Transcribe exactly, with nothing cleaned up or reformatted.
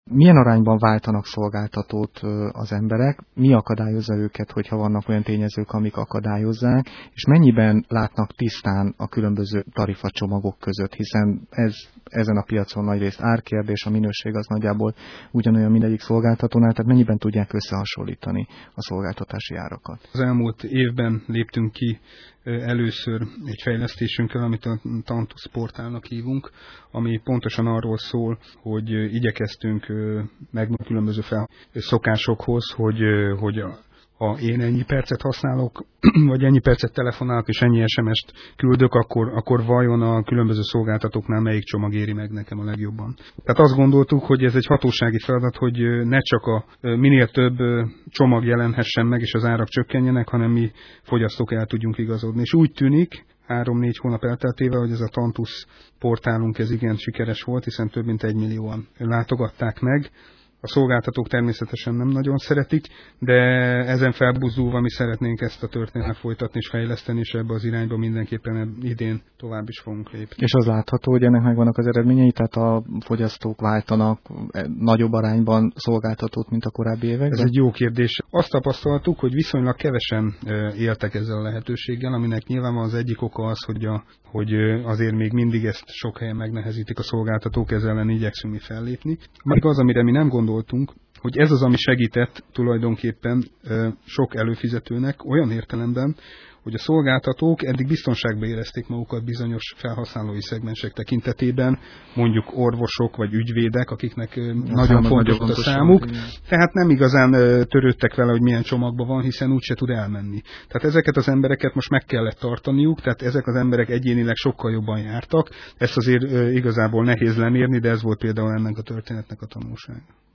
Milyen arányban váltanak szolgáltatót az emberek, mi akadályozza őket, hogyha vannak olyan tényezők, amik akadályozzák, és mennyiben látnak tisztán a különböző tarifacsomagok között, hiszen ez ezen a piacon nagyrészt árkérdés, a minőség az nagyjából ugyanolyan mindegyik szolgáltatónál, tehát mennyiben tudják összehasonlítani a szolgáltatási árakat. Az elmúlt évben léptünk ki először egy fejlesztésünkkel, amit a Tantusz portálnak hívunk, ami pontosan arról szól, hogy igyekeztünk megmondani különböző szokásokhoz, hogy, hogy ha én ennyi percet használok, vagy ennyi percet telefonálok, és ennyi es em est küldök, akkor, akkor vajon a különböző szolgáltatóknál melyik csomag éri meg nekem a legjobban. Tehát azt gondoltuk, hogy ez egy hatósági feladat, hogy ne csak a minél több csomag jelenhessen meg, és az árak csökkenjenek, hanem mi fogyasztók el tudjunk igazodni. És úgy tűnik, három-négy hónap elteltével, hogy ez a Tantusz portálunk ez igen sikeres volt, hiszen több mint egy millióan látogatták meg. A szolgáltatók természetesen nem nagyon szeretik, de ezen felbuzdulva mi szeretnénk ezt a történetet folytatni és fejleszteni, és ebbe az irányba mindenképpen idén tovább is fogunk lépni. És az látható, hogy ennek megvannak az eredményei, tehát a fogyasztók váltanak nagyobb arányban szolgáltatót, mint a korábbi években? Ez egy jó kérdés. Azt tapasztaltuk, hogy viszonylag kevesen éltek ezzel a lehetőséggel, aminek nyilván az egyik oka az, hogy, a, hogy azért még mindig ezt sok helyen megnehezítik a szolgáltatók, ezzel ellen igyekszünk mi fellépni. Még az, amire mi nem gondoltunk, hogy ez az, ami segített tulajdonképpen sok előfizetőnek olyan értelemben, hogy a szolgáltatók eddig biztonságban érezték magukat bizonyos felhasználói szegmensek tekintetében, mondjuk orvosok vagy ügyvédek, akiknek a nagyon fontos a számuk, tehát nem igazán törődtek vele, hogy milyen csomagban van, hiszen úgyse tud elmenni. Tehát ezeket az embereket most meg kellett tartaniuk, tehát ezek az emberek egyénileg sokkal jobban jártak, ezt azért igazából nehéz lemérni, de ez volt például ennek a történetnek a tanulsága.